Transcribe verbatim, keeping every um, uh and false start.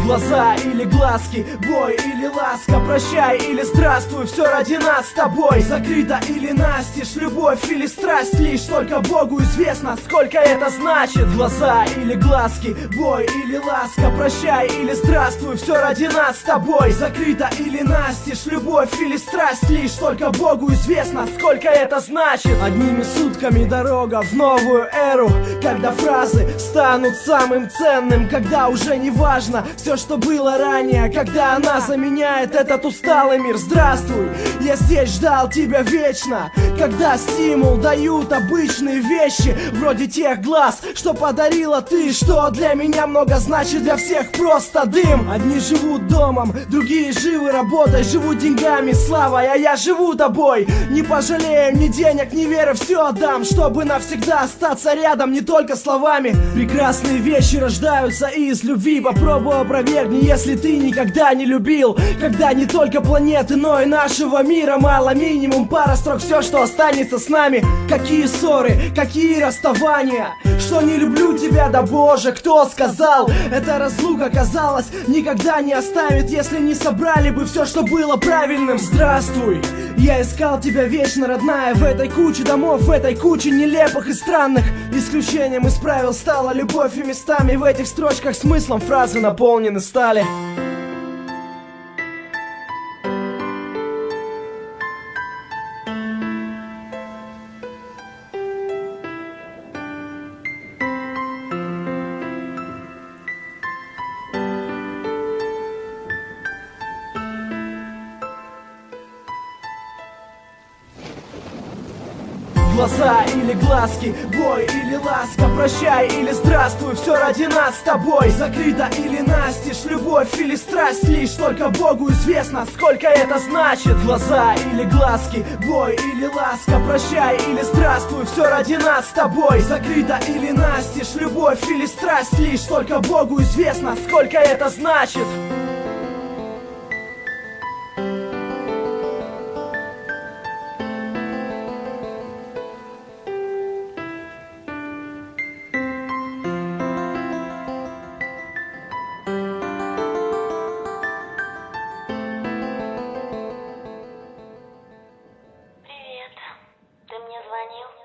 Глаза или глазки, бой или ласка, прощай или здравствуй, все ради нас с тобой. Закрыто или настежь, любовь или страсть, лишь только Богу известно, сколько это значит. Глаза или глазки, бой или ласка, прощай или здравствуй, все ради нас с тобой. Закрыто или настежь, любовь или страсть, лишь только Богу известно, сколько это значит. Одними сутками дорога в новую эру, когда фразы станут самым ценным, когда уже не важно все, что было ранее, когда она заменяет этот усталый мир. Здравствуй, я здесь ждал тебя вечно, когда стимул дают обычные вещи, вроде тех глаз, что подарила ты, что для меня много значит, для всех просто дым. Одни живут домом, другие живы работой, живут деньгами, славой, а я живу тобой. Не пожалею ни денег, ни веры, все отдам, чтобы навсегда остаться рядом, не только словами. Прекрасные вещи рождаются из любви, попробуй опровергни, если ты никогда не любил. Когда не только планеты, но и нашего мира мало, минимум пара строк, все, что останется с нами. Какие ссоры, какие расставания, что не люблю тебя, да боже, кто сказал? Эта разлука, казалось, никогда не оставит, если не собрали бы все, что было правильным. Здравствуй, я искал тебя вечно, родная, в этой куче домов, в этой куче нелепых и странных. Исключением из правил стала любовь, и местами в этих строчках смыслом фразы наполнены стали. Глаза или глазки, бой или ласка, прощай или здравствуй, все ради нас с тобой. Закрыто или настежь, любовь или страсть, лишь только Богу известно, сколько это значит. Глаза или глазки, бой или ласка, прощай или здравствуй, все ради нас с тобой. Закрыто или настежь, любовь или страсть, лишь только Богу известно, сколько это значит. Ты мне звонил?